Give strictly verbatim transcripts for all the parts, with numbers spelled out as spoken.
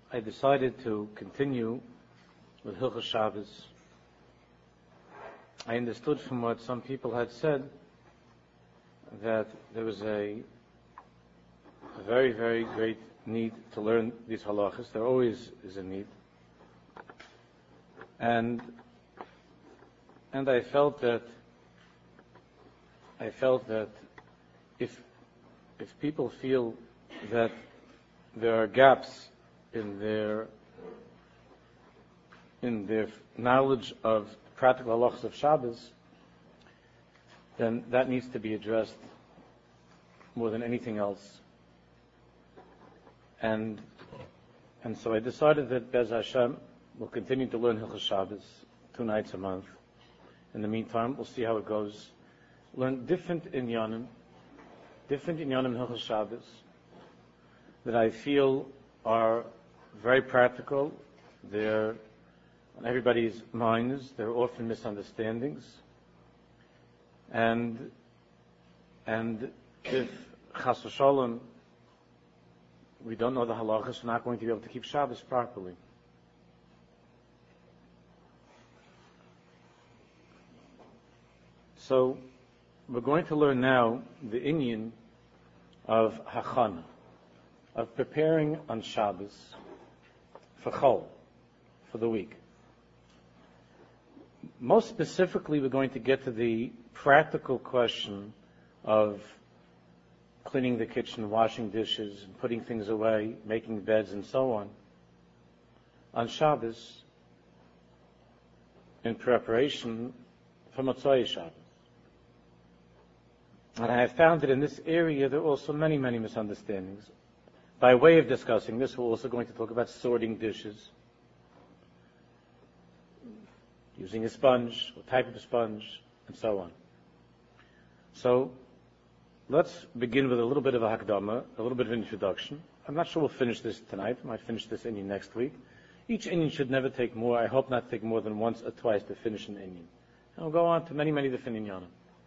I decided to continue with Hilchos Shabbos. I understood from what some people had said that there was a, a very, very great need to learn these halachas. There always is a need. And and I felt that I felt that if if people feel that there are gaps in their in their knowledge of practical halachas of Shabbos, then that needs to be addressed more than anything else. And and so I decided that Bez Hashem will continue to learn Hilchos Shabbos two nights a month. In the meantime, we'll see how it goes. Learn different inyanim, different inyanim in Hilchos Shabbos that I feel are very practical. They're on everybody's minds. They're often misunderstandings. And and if Chas v'Sholem we don't know the halachas, we're not going to be able to keep Shabbos properly. So we're going to learn now the inyan of hachana, of preparing on Shabbos for Chol, for the week. Most specifically, we're going to get to the practical question of cleaning the kitchen, washing dishes, and putting things away, making beds, and so on, on Shabbos in preparation for Motzei Shabbos. And I have found that in this area there are also many, many misunderstandings. By way of discussing this, we're also going to talk about sorting dishes, using a sponge, what type of a sponge, and so on. So, let's begin with a little bit of a hakdama, a little bit of an introduction. I'm not sure we'll finish this tonight. I might finish this inyan next week. Each inyan should never take more, I hope not take more than once or twice to finish an inyan. And we'll go on to many, many different inyanim.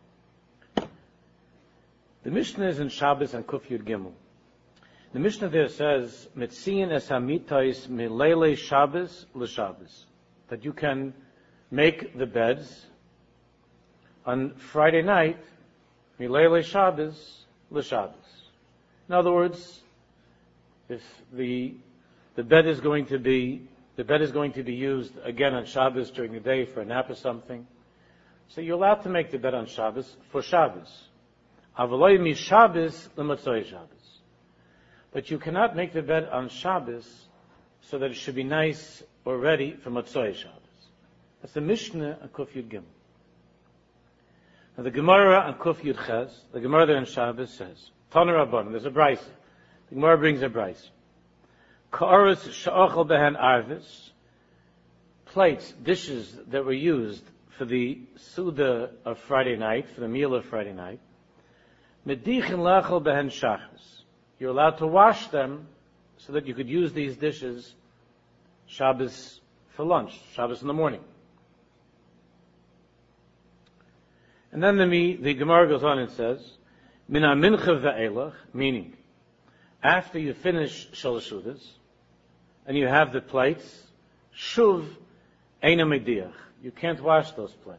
The Mishnah is in Shabbos and Kuf Yud Gimel. The Mishnah there says, Metziyin es hamitais milele Shabbos l'Shabbos, that you can make the beds on Friday night, milele Shabbos l'Shabbos. In other words, if the the bed is going to be the bed is going to be used again on Shabbos during the day for a nap or something, so you're allowed to make the bed on Shabbos for Shabbos. Avaloi mi Shabbos l'Motzei Shabbos. But you cannot make the bed on Shabbos so that it should be nice or ready for Motzei Shabbos. That's the Mishnah on Kuf Yud Gimel. Now the Gemara on Kuf Yud Ches, the Gemara there in Shabbos says, Tana Rabban, there's a brayso. The Gemara brings a brayso. Ka'aros sha'achal behen arvis, plates, dishes that were used for the Suda of Friday night, for the meal of Friday night, medichin lachal behen shachris. You're allowed to wash them so that you could use these dishes Shabbos for lunch, Shabbos in the morning. And then the, the Gemara goes on and says, Min ha-mincha ve'elach, meaning, after you finish Shalosh Sudas, and you have the plates, shuv eina mediach. You can't wash those plates.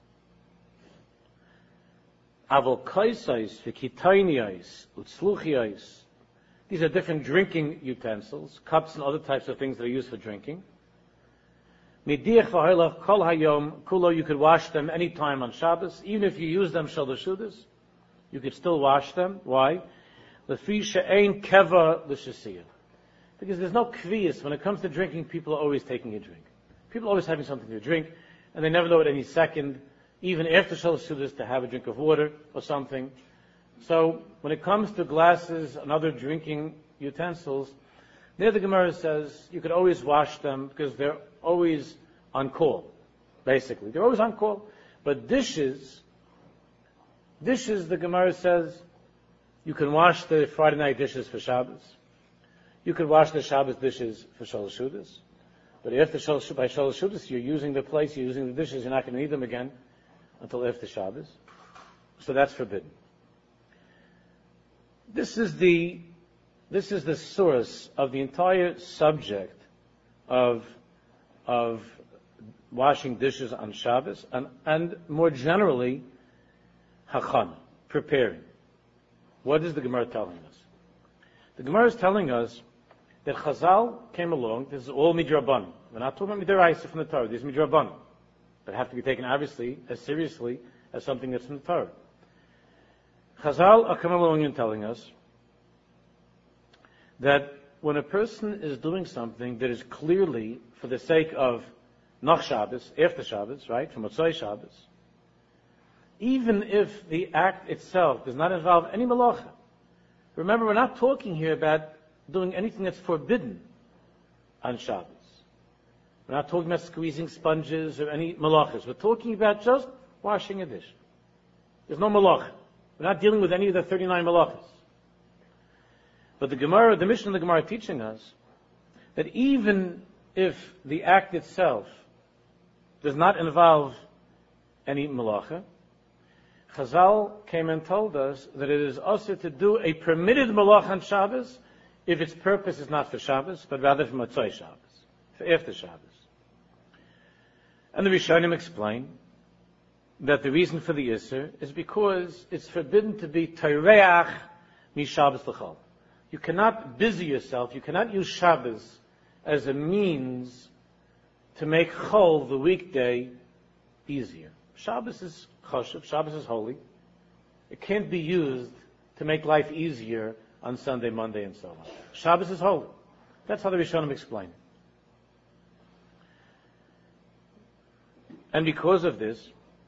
Aval kaisais v'kitainiyais utzluchiyais. These are different drinking utensils, cups and other types of things that are used for drinking. Mediach v'hailach kol hayom kulo. You could wash them any time on Shabbos, even if you use them Shalosh Sudas, you could still wash them. Why? Lefi she'ein keva l'shasiyah. Because there's no kviyas. When it comes to drinking, people are always taking a drink. People are always having something to drink, and they never know at any second, even after Shalosh Sudas, to have a drink of water or something. So, when it comes to glasses and other drinking utensils, there the Gemara says you could always wash them because they're always on call, basically. They're always on call. But dishes, dishes, the Gemara says, you can wash the Friday night dishes for Shabbos. You could wash the Shabbos dishes for Shalosh Sudas. But after Shalosh, by Shalosh Sudas, you're using the plates, you're using the dishes, you're not going to need them again until after Shabbos. So that's forbidden. This is the this is the source of the entire subject of, of washing dishes on Shabbos, and, and more generally, hachana, preparing. What is the Gemara telling us? The Gemara is telling us that Chazal came along. This is all midrabanan. We're not talking about midaraisa from the Torah. These are midrabanan, that have to be taken obviously as seriously as something that's from the Torah. Chazal are coming along and telling us that when a person is doing something that is clearly for the sake of Nach Shabbos, after Shabbos, right, from Motzei Shabbos, even if the act itself does not involve any malacha. Remember, we're not talking here about doing anything that's forbidden on Shabbos. We're not talking about squeezing sponges or any malachas. We're talking about just washing a dish. There's no malacha. We're not dealing with any of the thirty-nine malachas. But the Gemara, the Mishnah of the Gemara are teaching us that even if the act itself does not involve any malacha, Chazal came and told us that it is also to do a permitted malach on Shabbos if its purpose is not for Shabbos, but rather for Motzei Shabbos, for after Shabbos. And the Rishonim explain that the reason for the Isser is because it's forbidden to be Teireach mi Shabbos l'chol. You cannot busy yourself, you cannot use Shabbos as a means to make Chol, the weekday, easier. Shabbos is choshev, Shabbos is holy. It can't be used to make life easier on Sunday, Monday, and so on. Shabbos is holy. That's how the Rishonim explain it. And because of this,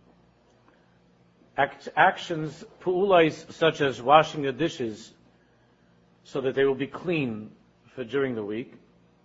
act, actions, pu'ulais, such as washing the dishes so that they will be clean for during the week,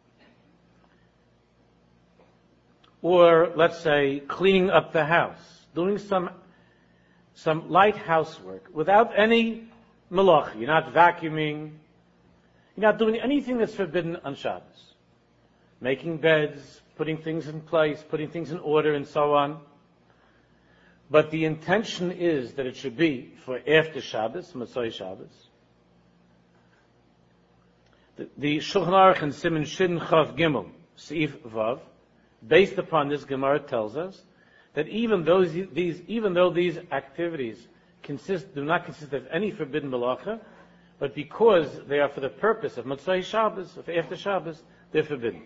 or let's say cleaning up the house, doing some some light housework without any malach. You're not vacuuming. You're not doing anything that's forbidden on Shabbos. Making beds, putting things in place, putting things in order, and so on. But the intention is that it should be for after Shabbos, Motzei Shabbos. The, the Shulchan Aruch and Siman Shin Chav Gimel, Seif Vav, based upon this Gemara, tells us that even those these even though these activities consist do not consist of any forbidden malacha, but because they are for the purpose of Motzei Shabbos, of after Shabbos, they're forbidden.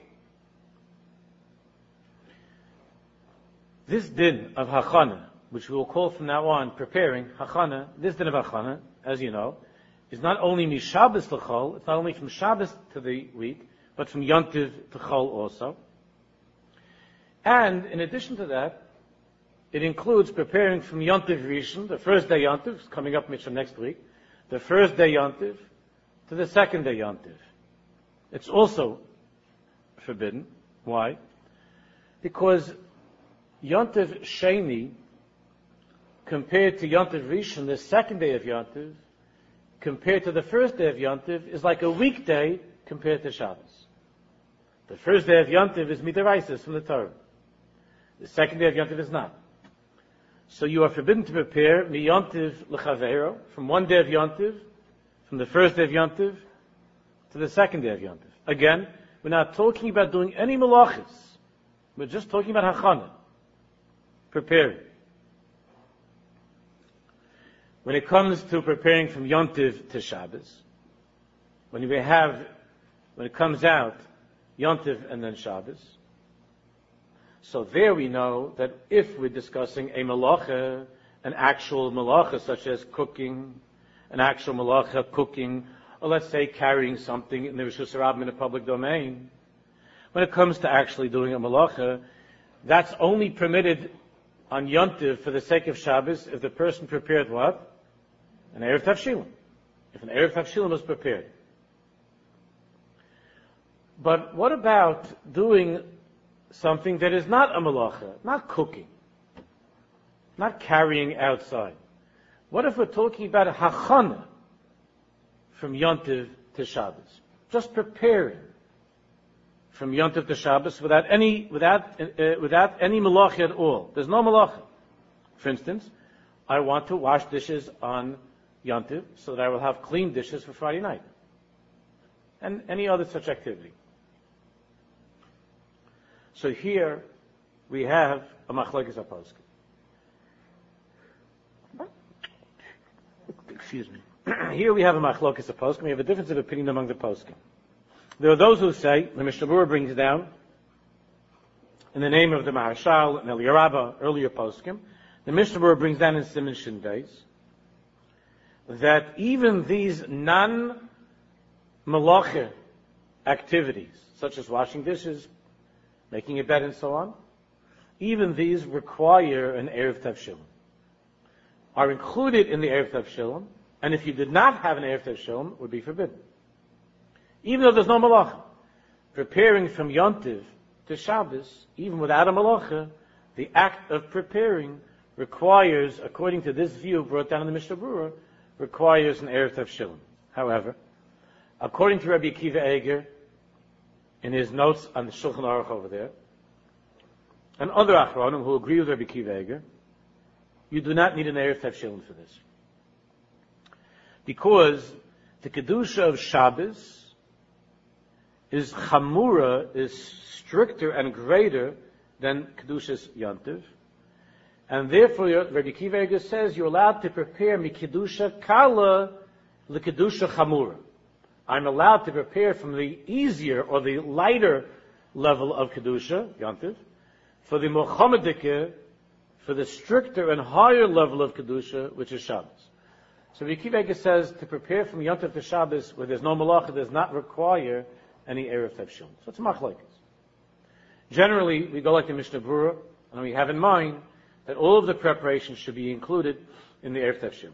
This din of hachana, which we will call from now on preparing hachana, this din of hachana, as you know, is not only mi Shabbos l'chol, it's not only from Shabbos to the week, but from Yontiv to Chol also. And in addition to that, it includes preparing from Yontiv Rishon, the first day Yontiv, coming up from next week, the first day Yontiv to the second day Yontiv. It's also forbidden. Why? Because Yontiv Sheni, compared to Yontiv Rishon, the second day of Yontiv, compared to the first day of Yontiv, is like a weekday compared to Shabbos. The first day of Yontiv is midaraisa from the Torah. The second day of Yontiv is not. So you are forbidden to prepare mi Yontiv l'chaveiro, from one day of Yontiv, from the first day of Yontiv to the second day of Yontiv. Again, we're not talking about doing any malachis. We're just talking about hachana, preparing. When it comes to preparing from Yontiv to Shabbos, when we have, when it comes out, Yontiv and then Shabbos, so there we know that if we're discussing a malacha, an actual malacha such as cooking, an actual malacha cooking, or let's say carrying something in the Rishus Rabbim in a public domain, when it comes to actually doing a malacha, that's only permitted on Yontiv for the sake of Shabbos if the person prepared what? An Erev Tavshilim. If an Erev Tavshilim was prepared. But what about doing something that is not a malacha, not cooking, not carrying outside? What if we're talking about a hachana from Yontiv to Shabbos? Just preparing from Yontiv to Shabbos without any, without, uh, without any malacha at all. There's no malacha. For instance, I want to wash dishes on Yontiv so that I will have clean dishes for Friday night. and any other such activity. So here we have a machlokes HaPoskim. Excuse me. Here we have a machlokes HaPoskim. We have a difference of opinion among the poskim. There are those who say, the Mishnah Berurah brings down, in the name of the Maharshal and Eliyahu Rabbah, earlier poskim, the Mishnah Berurah brings down in Siman Shin Beis, that even these non-malacha activities, such as washing dishes, making a bed, and so on, even these require an Erev Tavshilim, are included in the Erev Tavshilim, and if you did not have an Erev Tavshilim, would be forbidden. Even though there's no malacha. Preparing from Yontiv to Shabbos, even without a malacha, the act of preparing requires, according to this view brought down in the Mishnah Berurah, requires an Erev Tavshilim. However, according to Rabbi Akiva Eiger, in his notes on the Shulchan Aruch over there, and other Achronim who agree with Rabbi Akiva Eiger, you do not need an Erev Tavshilim for this. Because the Kedusha of Shabbos is chamura, is stricter and greater than Kedushas Yontiv. And therefore, Rabbi Akiva Eiger says you're allowed to prepare mikedusha kala lekedusha chamura. I'm allowed to prepare from the easier or the lighter level of Kedusha, Yontiv, for the Mochammedike, for the stricter and higher level of Kedusha, which is Shabbos. So Rabbi Akiva Eiger says to prepare from Yontiv to Shabbos, where there's no malacha, does not require any Erev Tavshilim. So it's machlokes. Generally, we go like the Mishnah Berurah, and we have in mind that all of the preparations should be included in the Erev Tavshilim.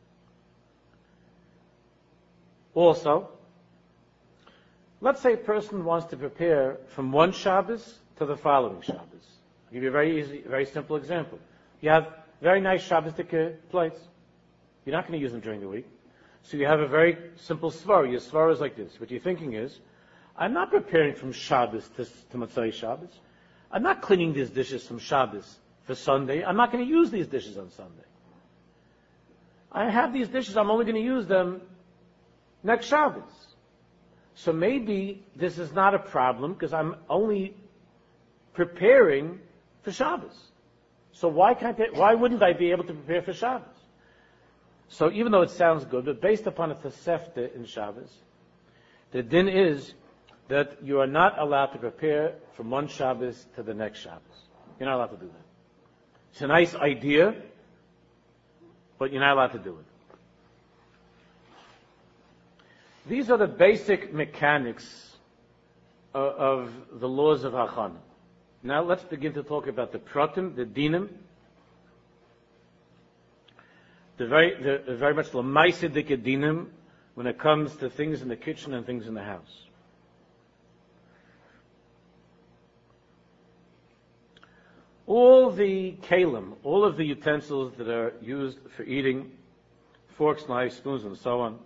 Also, let's say a person wants to prepare from one Shabbos to the following Shabbos. I'll give you a very easy, very simple example. You have very nice Shabbos-dik plates. You're not going to use them during the week. So you have a very simple svara. Your svara is like this. What you're thinking is, I'm not preparing from Shabbos to, to Motzei Shabbos. I'm not cleaning these dishes from Shabbos for Sunday. I'm not going to use these dishes on Sunday. I have these dishes, I'm only going to use them next Shabbos. So maybe this is not a problem because I'm only preparing for Shabbos. So why can't I, why wouldn't I be able to prepare for Shabbos? So even though it sounds good, but based upon a Tosefta in Shabbos, the din is that you are not allowed to prepare from one Shabbos to the next Shabbos. You're not allowed to do that. It's a nice idea, but you're not allowed to do it. These are the basic mechanics of, of the laws of Hachana. Now let's begin to talk about the pratim, the dinim, the very, the, the very much l'maisidik dinim when it comes to things in the kitchen and things in the house. All the kalim, all of the utensils that are used for eating, forks, knives, spoons, and so on,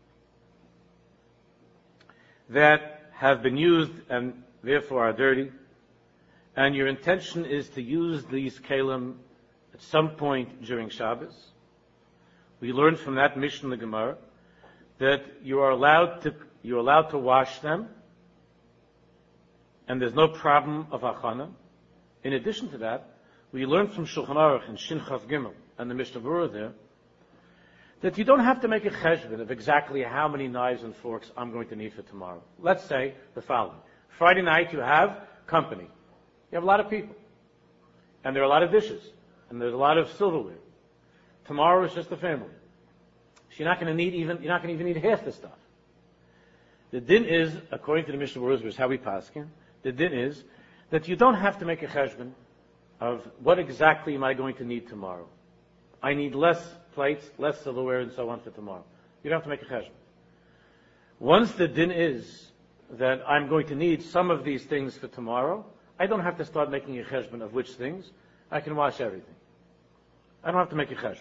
that have been used and therefore are dirty, and your intention is to use these kalim at some point during Shabbos, we learned from that Mishnah in the Gemara that you are allowed to you're allowed to wash them, and there's no problem of achana. In addition to that, we learned from Shulchan Aruch and Shin Chav Gimel and the Mishnah Berurah there that you don't have to make a cheshbon of exactly how many knives and forks I'm going to need for tomorrow. Let's say the following. Friday night you have company. You have a lot of people. And there are a lot of dishes. And there's a lot of silverware. Tomorrow is just the family. So you're not going to need even, you're not going to even need half the stuff. The din is, according to the Mishnah Berurah, which is how we paskin, the din is that you don't have to make a cheshbon of what exactly am I going to need tomorrow. I need less plates, less silverware, and so on for tomorrow. You don't have to make a cheshbon. Once the din is that I'm going to need some of these things for tomorrow, I don't have to start making a cheshbon of which things. I can wash everything. I don't have to make a cheshbon.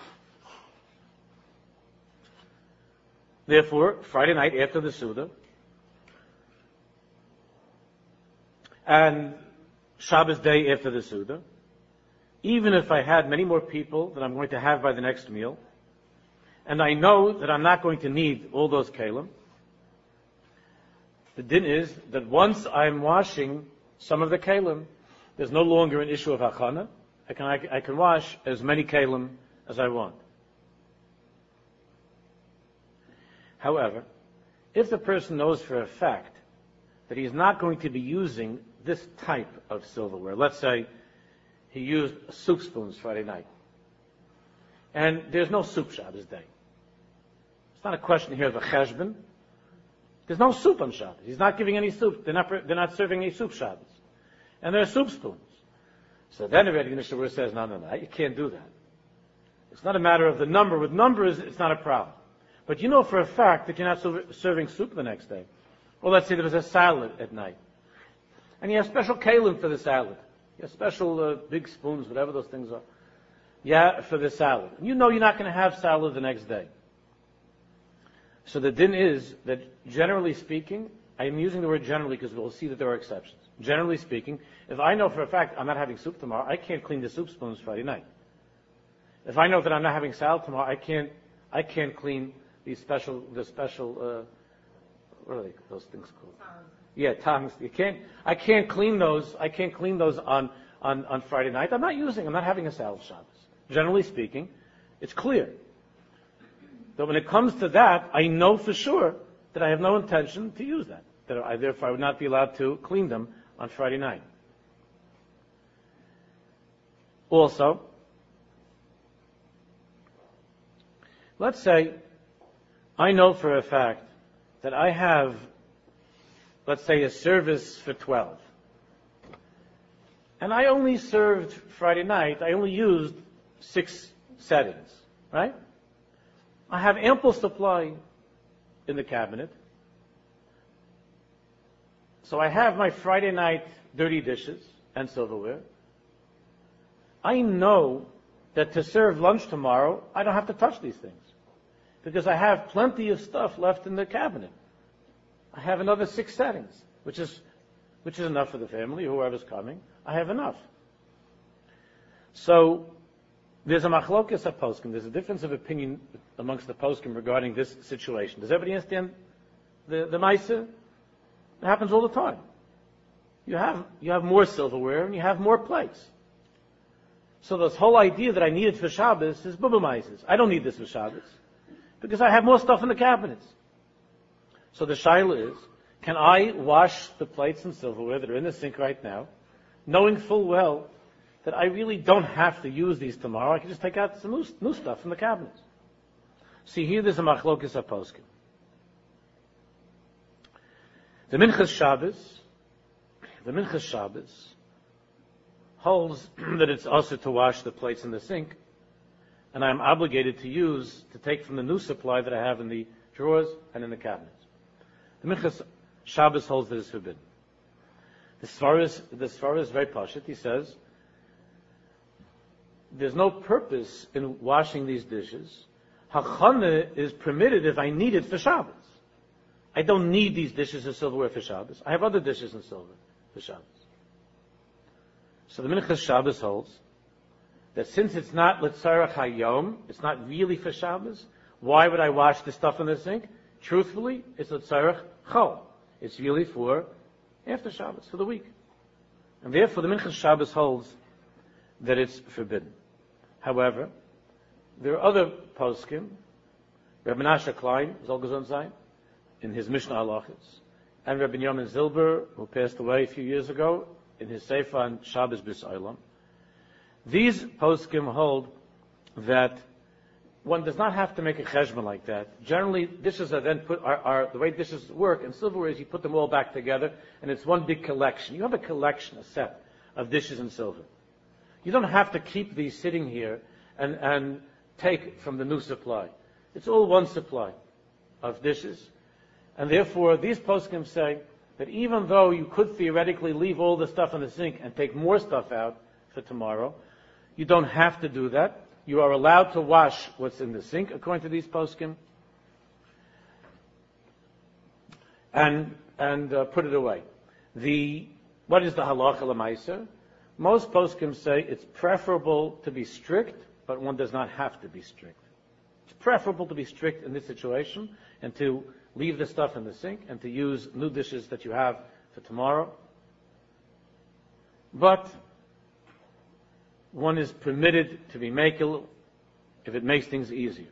Therefore, Friday night after the Suda, and Shabbos day after the Suda, even if I had many more people that I'm going to have by the next meal, and I know that I'm not going to need all those kalim, The din is that once I'm washing some of the kalim, there's no longer an issue of hachana. I can, I, I can wash as many kalim as I want. However, if the person knows for a fact that he's not going to be using this type of silverware, let's say he used soup spoons Friday night, and there's no soup Shabbos day. It's not a question here of a cheshbon. There's no soup on Shabbos. He's not giving any soup. They're not, they're not serving any soup Shabbos. And there are soup spoons. So then already the Mishnah says, no, no, no, you can't do that. It's not a matter of the number. With numbers, it's not a problem. But you know for a fact that you're not serving soup the next day. Or let's say there was a salad at night. And you have special kalim for the salad. You have special uh, big spoons, whatever those things are. Yeah, for the salad. You know you're not going to have salad the next day. So the din is that generally speaking, I'm using the word generally because we'll see that there are exceptions. Generally speaking, if I know for a fact I'm not having soup tomorrow, I can't clean the soup spoons Friday night. If I know that I'm not having salad tomorrow, I can't, I can't clean these special, the special, uh, what are they, those things called? Tongs. Yeah, tongs. You can't, I can't clean those, I can't clean those on, on, on Friday night. I'm not using, I'm not having a salad Shabbos. Generally speaking, it's clear. But when it comes to that, I know for sure that I have no intention to use that. That I, therefore, I would not be allowed to clean them on Friday night. Also, let's say I know for a fact that I have, let's say, a service for twelve. And I only served Friday night, I only used six settings, right? I have ample supply in the cabinet. So I have my Friday night dirty dishes and silverware. I know that to serve lunch tomorrow, I don't have to touch these things. Because I have plenty of stuff left in the cabinet. I have another six settings, which is, which is enough for the family, whoever's coming. I have enough. So, there's a machlokes of poskim. There's a difference of opinion amongst the poskim regarding this situation. Does everybody understand the, the Maisa? It happens all the time. You have, you have more silverware and you have more plates. So this whole idea that I need it for Shabbos is bubba Maises. I don't need this for Shabbos because I have more stuff in the cabinets. So the shaila is, can I wash the plates and silverware that are in the sink right now, knowing full well that I really don't have to use these tomorrow? I can just take out some new, new stuff from the cabinets. See, here there's a machlokes haposkim. The Minchas Shabbos, the Minchas Shabbos holds that it's also to wash the plates in the sink, and I'm obligated to use, to take from the new supply that I have in the drawers and in the cabinets. The Minchas Shabbos holds that it's forbidden. The Svaris, the Svaris is very pashut. He says, there's no purpose in washing these dishes. Hachana is permitted if I need it for Shabbos. I don't need these dishes of silverware for Shabbos. I have other dishes in silver for Shabbos. So the Minchas Shabbos holds that since it's not L'tzarech Hayom, it's not really for Shabbos, why would I wash the stuff in the sink? Truthfully, it's L'tzarech Chol. It's really for after Shabbos, for the week. And therefore the Minchas Shabbos holds that it's forbidden. However, there are other poskim, Rabbi Menashe Klein, Zol Gezond Zayin, in his Mishnah Halachos, and Rabbi Yamin Zilber, who passed away a few years ago, in his Sefer on Shabbos B'S Olam. These poskim hold that one does not have to make a cheshbon like that. Generally, dishes are then put, are, are the way dishes work, and silverware is you put them all back together, and it's one big collection. You have a collection, a set of dishes and silver. You don't have to keep these sitting here and, and take from the new supply. It's all one supply of dishes. And therefore, these poskim say that even though you could theoretically leave all the stuff in the sink and take more stuff out for tomorrow, you don't have to do that. You are allowed to wash what's in the sink, according to these poskim, and and uh, put it away. The what is the halacha l'maisa? Most poskim say it's preferable to be strict, but one does not have to be strict. It's preferable to be strict in this situation and to leave the stuff in the sink and to use new dishes that you have for tomorrow. But one is permitted to be makel if it makes things easier.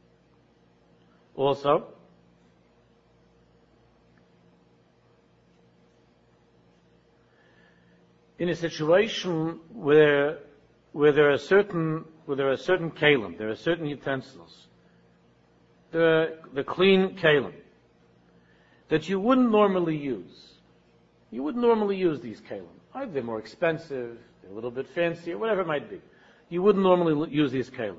Also, in a situation where where there are certain where there are certain kalim, there are certain utensils, the the clean kalim that you wouldn't normally use. You wouldn't normally use these kalim. Either they're more expensive, they're a little bit fancier, whatever it might be. You wouldn't normally use these kalim.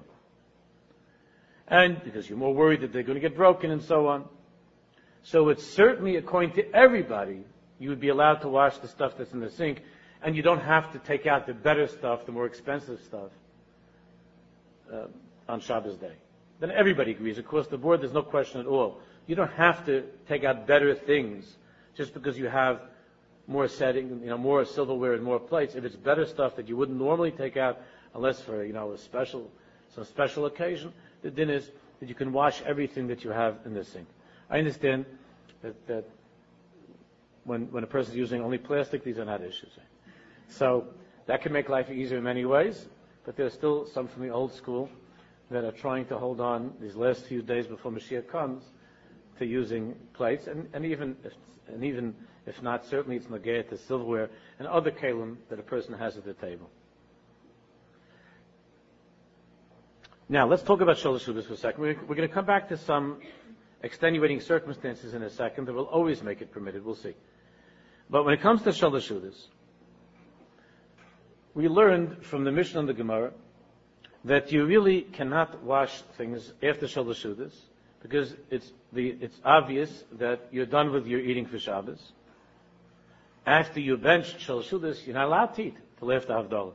And because you're more worried that they're going to get broken and so on. So it's certainly, according to everybody, you would be allowed to wash the stuff that's in the sink, and you don't have to take out the better stuff, the more expensive stuff, uh, on Shabbos day. Then everybody agrees. Across the board, there's no question at all. You don't have to take out better things just because you have more setting, you know, more silverware and more plates. If it's better stuff that you wouldn't normally take out unless for, you know, a special, some special occasion, the din is that you can wash everything that you have in the sink. I understand that, that when, when a person is using only plastic, these are not issues. So that can make life easier in many ways, but there's still some from the old school that are trying to hold on these last few days before Mashiach comes to using plates, and, and even if, and even if not, certainly it's negayat to silverware and other kalim that a person has at the table. Now, let's talk about Shalosh Seudos for a second. We're, we're going to come back to some extenuating circumstances in a second that will always make it permitted. We'll see. But when it comes to Shalosh Seudos, we learned from the Mishnah and the Gemara that you really cannot wash things after Shalosh Seudos because it's the it's obvious that you're done with your eating for Shabbos. After you bench Shalosh Seudos, you're not allowed to eat till after Havdalah.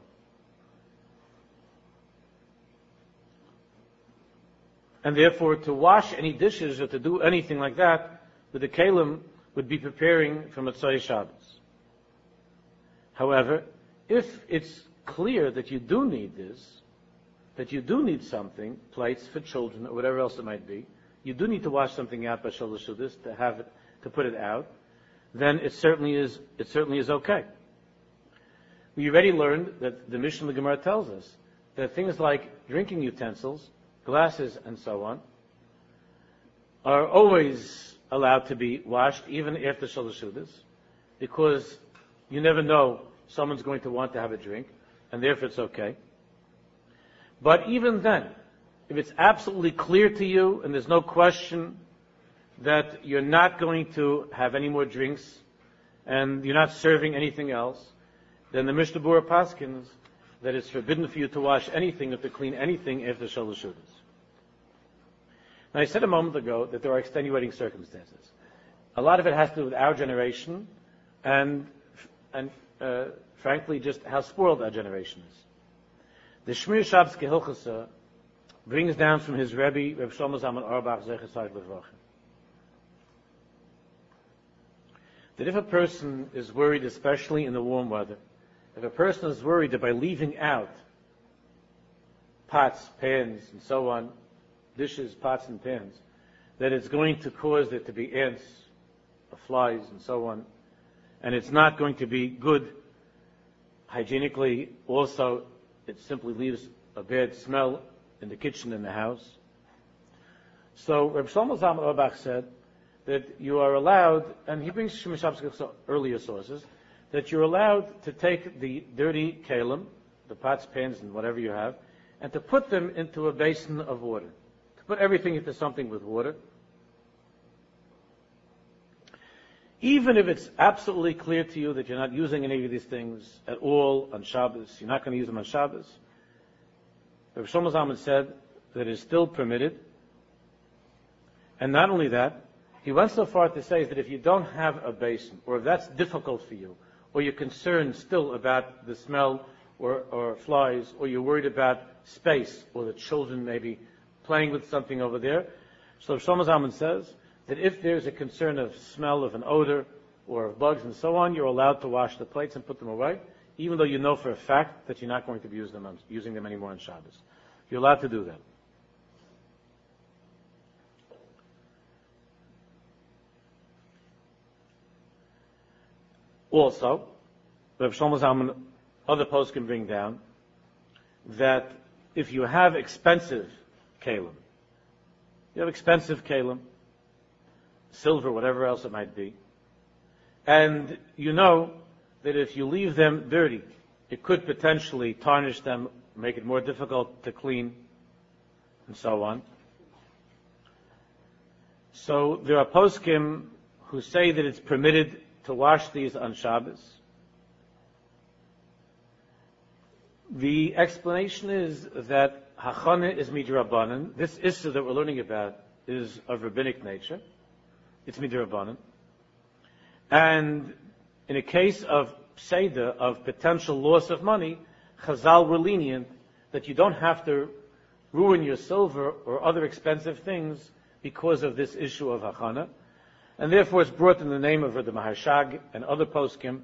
And therefore, to wash any dishes or to do anything like that with the kalim would be preparing for Motzei Shabbos. However, if it's clear that you do need this, that you do need something, plates for children or whatever else it might be, you do need to wash something out by Shalosh Seudos to have it, to put it out, then it certainly is, it certainly is okay. We already learned that the Mishnah and the Gemara tells us that things like drinking utensils, glasses and so on, are always allowed to be washed even after Shalosh Seudos, because you never know someone's going to want to have a drink, and therefore it's okay. But even then, if it's absolutely clear to you and there's no question that you're not going to have any more drinks and you're not serving anything else, then the Mishnah Berurah paskins that it's forbidden for you to wash anything or to clean anything after Shalosh Seudos. Now, I said a moment ago that there are extenuating circumstances. A lot of it has to do with our generation and, and uh, frankly, just how spoiled our generation is. The Shmir Shabbos Kehilchasa brings down from his Rebbe, Reb Shlomo Zalman Auerbach, Zecher Tzaddik Levracha, that if a person is worried, especially in the warm weather, if a person is worried that by leaving out pots, pans, and so on, dishes, pots, and pans, that it's going to cause there to be ants, or flies, and so on, and it's not going to be good hygienically. Also, it simply leaves a bad smell in the kitchen, in the house. So, Reb Shlomo Zalman Auerbach said that you are allowed, and he brings Shmir Shabbos earlier sources, that you're allowed to take the dirty kalim, the pots, pans, and whatever you have, and to put them into a basin of water. To put everything into something with water. Even if it's absolutely clear to you that you're not using any of these things at all on Shabbos, you're not going to use them on Shabbos, Reb Shlomo Zalman said that it is still permitted. And not only that, he went so far to say that if you don't have a basin, or if that's difficult for you, or you're concerned still about the smell or, or flies, or you're worried about space, or the children maybe playing with something over there, so Shlomo Zalman says that if there's a concern of smell, of an odor, or of bugs and so on, you're allowed to wash the plates and put them away, even though you know for a fact that you're not going to be using them, on, using them anymore on Shabbos. You're allowed to do that. Also, Reb Shlomo Zalman, other posts can bring down that if you have expensive kalim, you have expensive kalim, silver, whatever else it might be, and you know that if you leave them dirty, it could potentially tarnish them, make it more difficult to clean, and so on. So there are poskim who say that it's permitted to wash these on Shabbos. The explanation is that hachana is midrabanan. This issue that we're learning about is of rabbinic nature. It's midrabanan. And in a case of pseida, of potential loss of money, Chazal were lenient that you don't have to ruin your silver or other expensive things because of this issue of hachana. And therefore it's brought in the name of the Maharshag and other poskim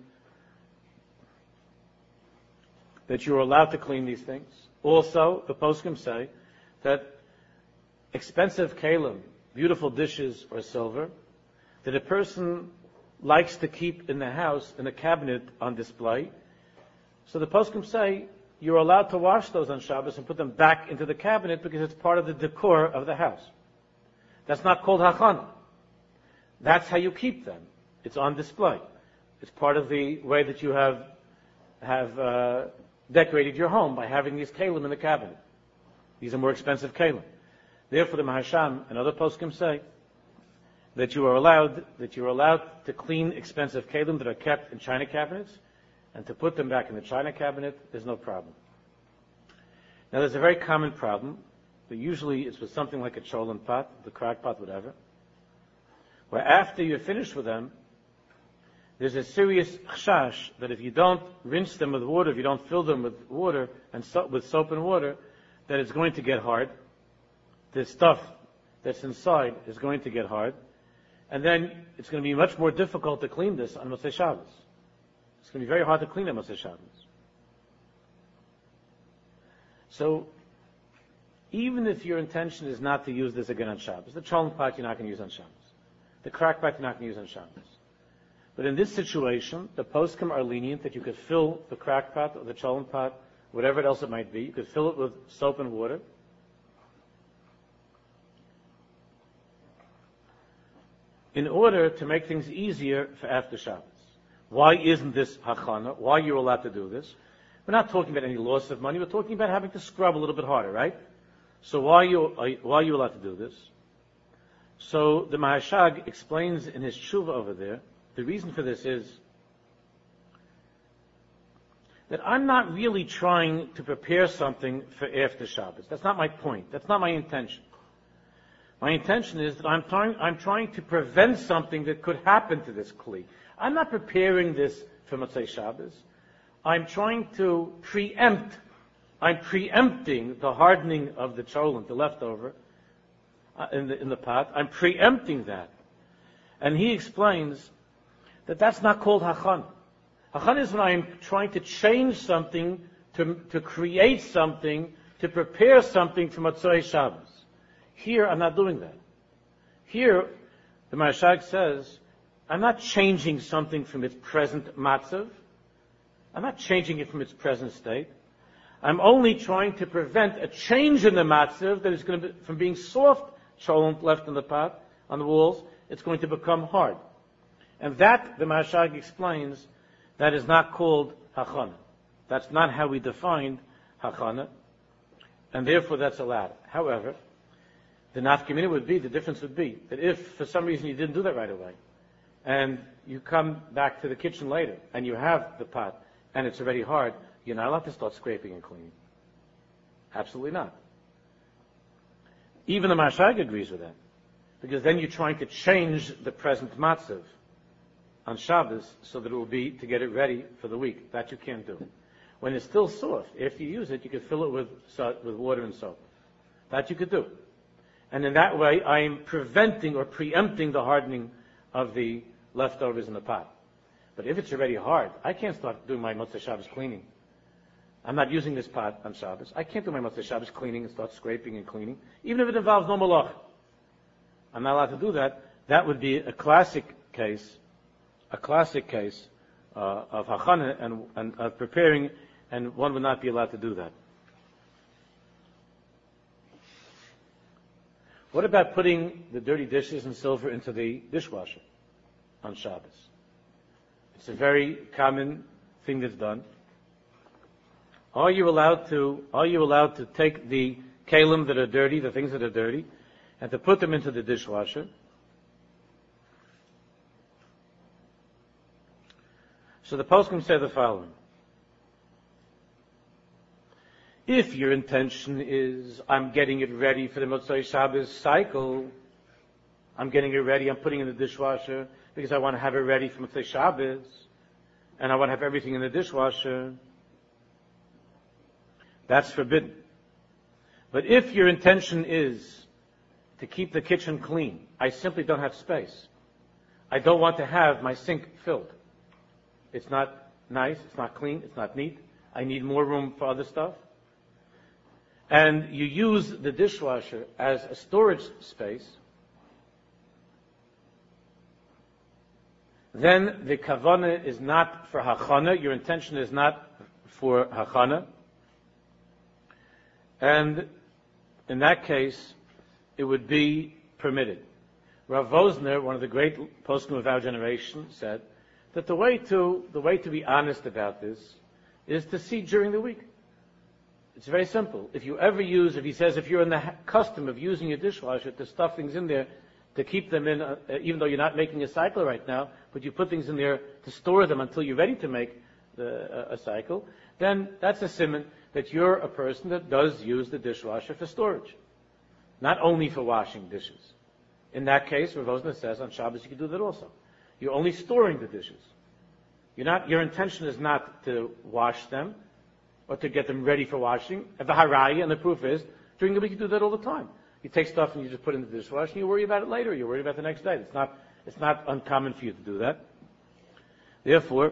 that you're allowed to clean these things. Also, the poskim say that expensive kalim, beautiful dishes or silver, that a person likes to keep in the house in a cabinet on display. So the poskim say you're allowed to wash those on Shabbos and put them back into the cabinet because it's part of the decor of the house. That's not called hachana. That's how you keep them. It's on display. It's part of the way that you have have uh, decorated your home by having these kalim in the cabinet. These are more expensive kalim. Therefore, the Maharsham and other poskim say that you are allowed that you are allowed to clean expensive kalim that are kept in china cabinets, and to put them back in the china cabinet. There's no problem. Now, there's a very common problem, but usually it's with something like a cholent pot, the crack pot, whatever, where after you're finished with them, there's a serious chashash that if you don't rinse them with water, if you don't fill them with water and so, with soap and water, that it's going to get hard. The stuff that's inside is going to get hard, and then it's going to be much more difficult to clean this on Motzei Shabbos. It's going to be very hard to clean on Motzei Shabbos. So, even if your intention is not to use this again on Shabbos, the cholent pot you're not going to use on Shabbos, the crack pot you're not going to use on Shabbos. But in this situation, the poskim are lenient that you could fill the crack pot or the cholent pot, whatever else it might be, you could fill it with soap and water. In order to make things easier for after Shabbos. Why isn't this hachana? Why are you allowed to do this? We're not talking about any loss of money. We're talking about having to scrub a little bit harder, right? So why are you, why are you allowed to do this? So the Maharshag explains in his tshuva over there, the reason for this is that I'm not really trying to prepare something for after Shabbos. That's not my point. That's not my intention. My intention is that I'm trying, I'm trying to prevent something that could happen to this kli. I'm not preparing this for Motzei Shabbos. I'm trying to preempt, I'm preempting the hardening of the cholent, the leftover, uh, in the, in the pot. I'm preempting that. And he explains that that's not called hachana. Hachana is when I'm trying to change something, to, to create something, to prepare something for Motzei Shabbos. Here, I'm not doing that. Here, the Maharshag says, I'm not changing something from its present matzav. I'm not changing it from its present state. I'm only trying to prevent a change in the matzav that is going to be, from being soft cholent left in the pot, on the walls, it's going to become hard. And that, the Maharshag explains, that is not called hachana. That's not how we defined hachana, and therefore that's allowed. However, the nafkamina would be, the difference would be, that if for some reason you didn't do that right away, and you come back to the kitchen later, and you have the pot, and it's already hard, you're not allowed to start scraping and cleaning. Absolutely not. Even the Maharshag agrees with that, because then you're trying to change the present matzav on Shabbos so that it will be to get it ready for the week. That you can't do. When it's still soft, if you use it, you can fill it with, with water and soap. That you could do. And in that way, I'm preventing or preempting the hardening of the leftovers in the pot. But if it's already hard, I can't start doing my Motzei Shabbos cleaning. I'm not using this pot on Shabbos. I can't do my Motzei Shabbos cleaning and start scraping and cleaning, even if it involves no malach. I'm not allowed to do that. That would be a classic case, a classic case uh, of hachana and, and of preparing, and one would not be allowed to do that. What about putting the dirty dishes and silver into the dishwasher on Shabbos? It's a very common thing that's done. Are you allowed to, are you allowed to take the kalim that are dirty, the things that are dirty, and to put them into the dishwasher? So the poskim say the following. If your intention is, I'm getting it ready for the Motzei Shabbos cycle, I'm getting it ready, I'm putting it in the dishwasher because I want to have it ready for Motzei Shabbos, and I want to have everything in the dishwasher, that's forbidden. But if your intention is to keep the kitchen clean, I simply don't have space. I don't want to have my sink filled. It's not nice, it's not clean, it's not neat. I need more room for other stuff. And you use the dishwasher as a storage space, then the kavanah is not for hachana, your intention is not for hachana. And in that case, it would be permitted. Rav Vosner, one of the great poskim of our generation, said that the way to the way to be honest about this is to see during the week. It's very simple. If you ever use, if he says, if you're in the ha- custom of using your dishwasher to stuff things in there, to keep them in, uh, even though you're not making a cycle right now, but you put things in there to store them until you're ready to make the, uh, a cycle, then that's a siman that you're a person that does use the dishwasher for storage, not only for washing dishes. In that case, Rav Vosner says on Shabbos you can do that also. You're only storing the dishes. You're not. Your intention is not to wash them or to get them ready for washing. The haraya, and the proof is, during the week you do that all the time. You take stuff and you just put it in the dishwasher and you worry about it later. You worry about it the next day. It's not. It's not uncommon for you to do that. Therefore,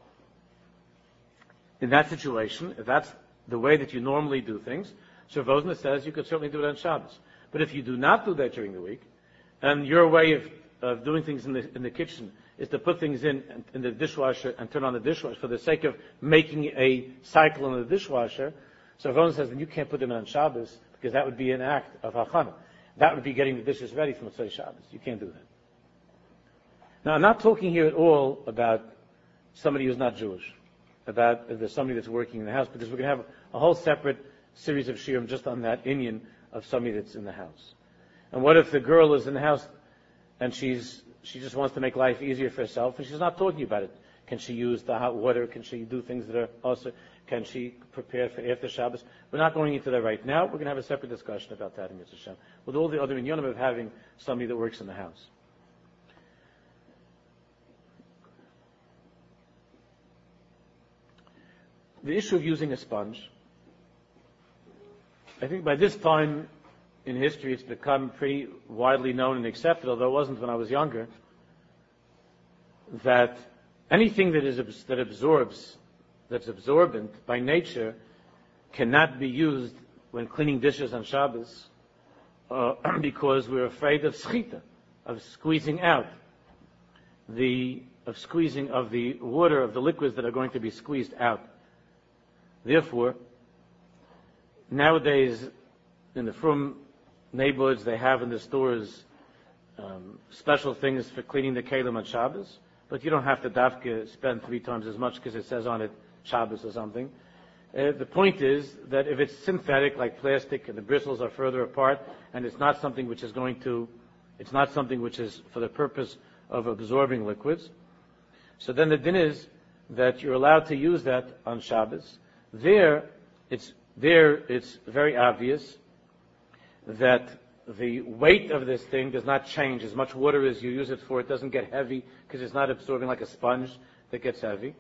in that situation, if that's the way that you normally do things, so Vosner says you could certainly do it on Shabbos. But if you do not do that during the week, and your way of, of doing things in the in the kitchen is to put things in in the dishwasher and turn on the dishwasher for the sake of making a cycle in the dishwasher, so Vosner says then you can't put them in on Shabbos because that would be an act of hachana. That would be getting the dishes ready for Motzei Shabbos. You can't do that. Now, I'm not talking here at all about somebody who's not Jewish, about if there's somebody that's working in the house, because we're going to have a whole separate series of shiurim just on that inyan of somebody that's in the house. And what if the girl is in the house and she's she just wants to make life easier for herself and she's not talking about it? Can she use the hot water? Can she do things that are also? Can she prepare for after Shabbos? We're not going into that right now. We're going to have a separate discussion about that in Mitzvah Shem, with all the other inyanim of having somebody that works in the house. The issue of using a sponge, I think by this time in history it's become pretty widely known and accepted, although it wasn't when I was younger, that anything that is that absorbs, that's absorbent by nature, cannot be used when cleaning dishes on Shabbos, uh, because we're afraid of schita, of squeezing out the of squeezing of the water, of the liquids that are going to be squeezed out. Therefore, nowadays, in the frum neighborhoods, they have in the stores um, special things for cleaning the kelim on Shabbos, but you don't have to dafka spend three times as much because it says on it Shabbos or something. Uh, the point is that if it's synthetic, like plastic, and the bristles are further apart, and it's not something which is going to, it's not something which is for the purpose of absorbing liquids, so then the din is that you're allowed to use that on Shabbos. There, it's there. It's very obvious that the weight of this thing does not change. As much water as you use it for, it doesn't get heavy because it's not absorbing like a sponge that gets heavy.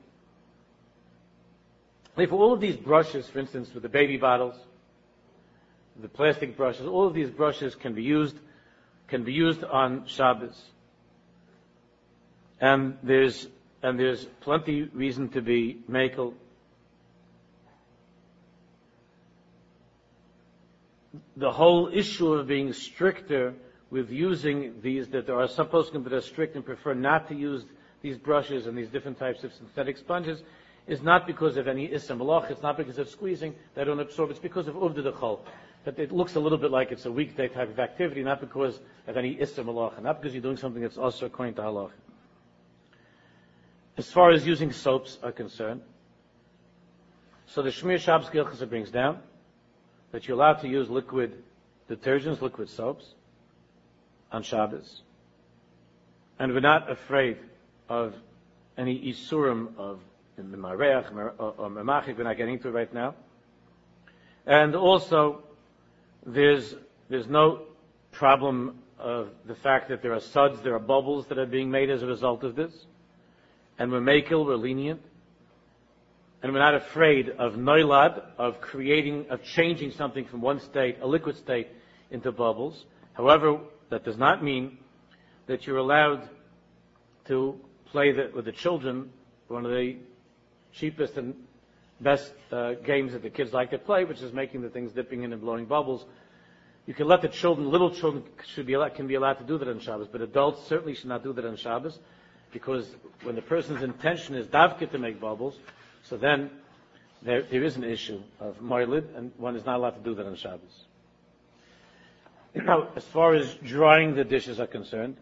For all of these brushes, for instance, with the baby bottles, the plastic brushes, all of these brushes can be used, can be used on Shabbos, and there's and there's plenty reason to be makel. The whole issue of being stricter with using these, that there are some poskim that are strict and prefer not to use these brushes and these different types of synthetic sponges is not because of any issa malach, it's not because of squeezing, they don't absorb, it's because of uvda dechol. But it looks a little bit like it's a weekday type of activity, not because of any issa malach, not because you're doing something that's also according to halach. As far as using soaps are concerned, so the Shmir Shabbos Gilchasa brings down that you're allowed to use liquid detergents, liquid soaps on Shabbos. And we're not afraid of any isurim of Mareach or Memachik. We're not getting into it right now. And also, there's there's no problem of the fact that there are suds, there are bubbles that are being made as a result of this. And we're makil, we're lenient. And we're not afraid of noilad, of creating, of changing something from one state, a liquid state, into bubbles. However, that does not mean that you're allowed to play the, with the children, one of the cheapest and best uh, games that the kids like to play, which is making the things dipping in and blowing bubbles. You can let the children, little children should be allowed, can be allowed to do that on Shabbos, but adults certainly should not do that on Shabbos, because when the person's intention is davka to make bubbles, so then there, there is an issue of moilid, and one is not allowed to do that on Shabbos. Now, as far as drying the dishes are concerned,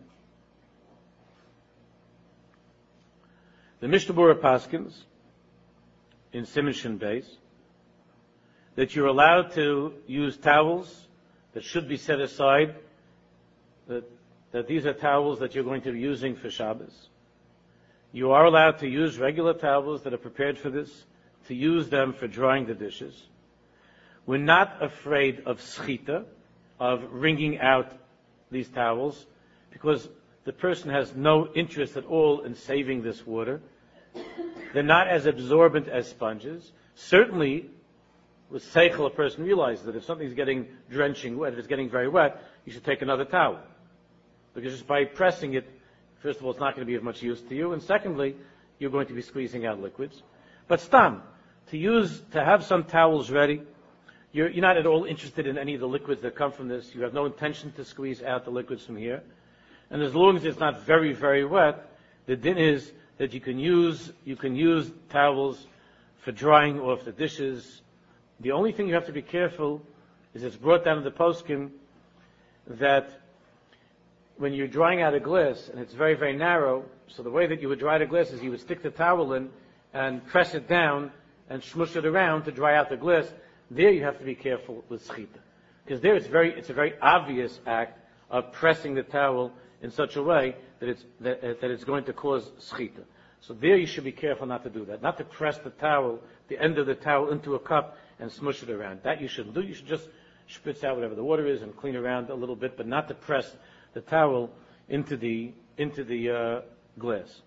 the Mishnah Berurah paskins in Siman Shin Beis that you're allowed to use towels that should be set aside, that, that these are towels that you're going to be using for Shabbos. You are allowed to use regular towels that are prepared for this, to use them for drying the dishes. We're not afraid of schita, of wringing out these towels, because the person has no interest at all in saving this water. They're not as absorbent as sponges. Certainly, with seichel, a person realizes that if something's getting drenching wet, if it's getting very wet, you should take another towel. Because just by pressing it, first of all, it's not going to be of much use to you, and secondly, you're going to be squeezing out liquids. But stam, to use, to have some towels ready, you're, you're not at all interested in any of the liquids that come from this. You have no intention to squeeze out the liquids from here. And as long as it's not very, very wet, the din is that you can use, you can use towels for drying off the dishes. The only thing you have to be careful is it's brought down in the poskim that when you're drying out a glass and it's very, very narrow, so the way that you would dry the glass is you would stick the towel in and press it down and smush it around to dry out the glass. There you have to be careful with schita, because there it's very, it's a very obvious act of pressing the towel in such a way that it's that, that it's going to cause schita. So there you should be careful not to do that, not to press the towel, the end of the towel into a cup and smush it around. That you shouldn't do. You should just spritz out whatever the water is and clean around a little bit, but not to press the towel into the into the uh, glass.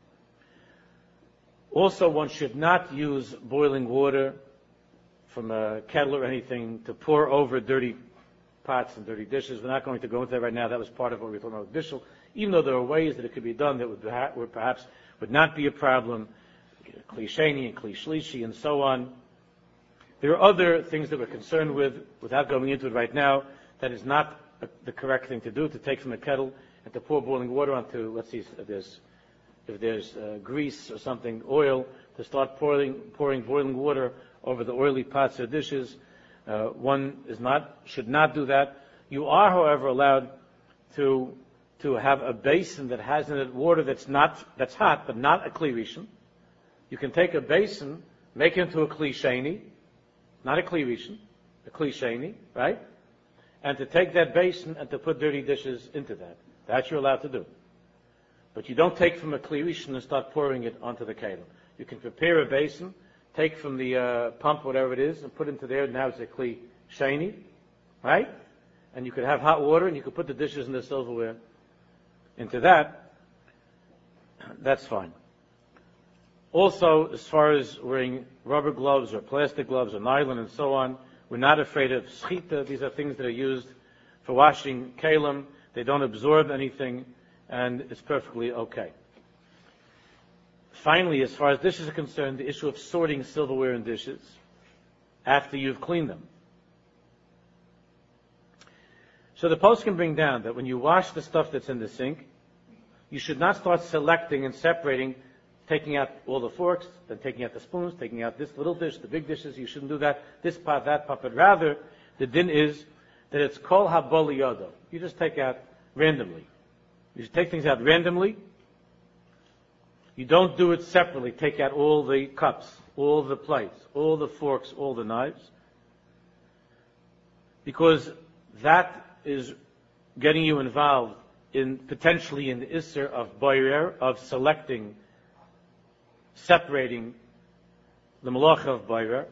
Also, one should not use boiling water from a kettle or anything to pour over dirty pots and dirty dishes. We're not going to go into that right now. That was part of what we were talking about with bishul. Even though there are ways that it could be done that would, would perhaps would not be a problem, kli sheni and kli shlishi and so on. There are other things that we're concerned with, without going into it right now, that is not a, the correct thing to do, to take from a kettle and to pour boiling water onto, let's see, if there's, if there's uh, grease or something, oil, to start pouring, pouring boiling water over the oily pots or dishes. Uh, one is not, should not do that. You are, however, allowed to to have a basin that has in it water that's not that's hot, but not a kli rishon. You can take a basin, make it into a kli sheni, not a kli rishon, a kli sheni, right? And to take that basin and to put dirty dishes into that. That you're allowed to do. But you don't take from a kli rishon and start pouring it onto the kettle. You can prepare a basin, take from the uh, pump, whatever it is, and put into there. Now it's a kli sheni, right? And you could have hot water, and you could put the dishes and the silverware into that. That's fine. Also, as far as wearing rubber gloves or plastic gloves or nylon and so on, we're not afraid of schita. These are things that are used for washing kalim. They don't absorb anything, and it's perfectly okay. Finally, as far as dishes are concerned, the issue of sorting silverware and dishes after you've cleaned them. So the post can bring down that when you wash the stuff that's in the sink, you should not start selecting and separating, taking out all the forks, then taking out the spoons, taking out this little dish, the big dishes. You shouldn't do that. This pot, that pot. But rather, the din is that it's kol haboli yodo. You just take out randomly. You should take things out randomly. You don't do it separately. Take out all the cups, all the plates, all the forks, all the knives. Because that is getting you involved in potentially in the isser of boyer, of selecting, separating the malacha of boyer.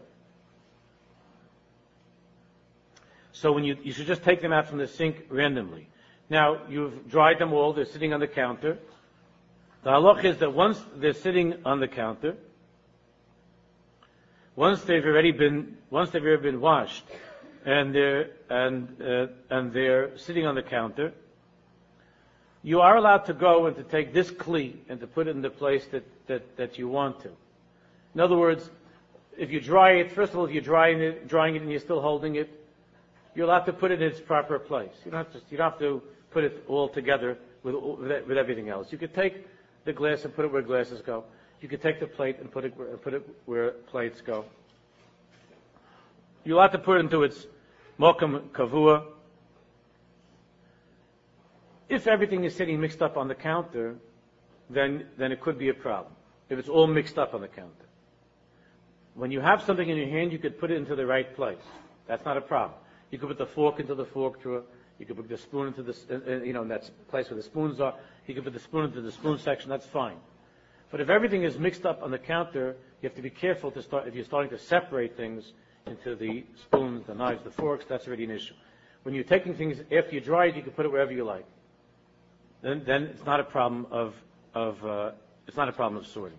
So when you, you should just take them out from the sink randomly. Now, you've dried them all, they're sitting on the counter. The halach is that once they're sitting on the counter, once they've already been, once they've already been washed, and they're, and, uh, and they're sitting on the counter, you are allowed to go and to take this kli and to put it in the place that, that, that you want to. In other words, if you dry it, first of all, if you're drying it, drying it and you're still holding it, you're allowed to put it in its proper place. You don't have to, you don't have to put it all together with, with, with everything else. You could take the glass and put it where glasses go. You could take the plate and put it where, put it where plates go. You're allowed to put it into its mokum kavua. If everything is sitting mixed up on the counter, then, then it could be a problem. If it's all mixed up on the counter. When you have something in your hand, you could put it into the right place. That's not a problem. You could put the fork into the fork drawer. You could put the spoon into the, uh, you know, that's the place where the spoons are. You could put the spoon into the spoon section. That's fine. But if everything is mixed up on the counter, you have to be careful to start, if you're starting to separate things into the spoons, the knives, the forks, that's already an issue. When you're taking things, after you dry it, you can put it wherever you like. Then, then it's not a problem of, of, uh, it's not a problem of sorting.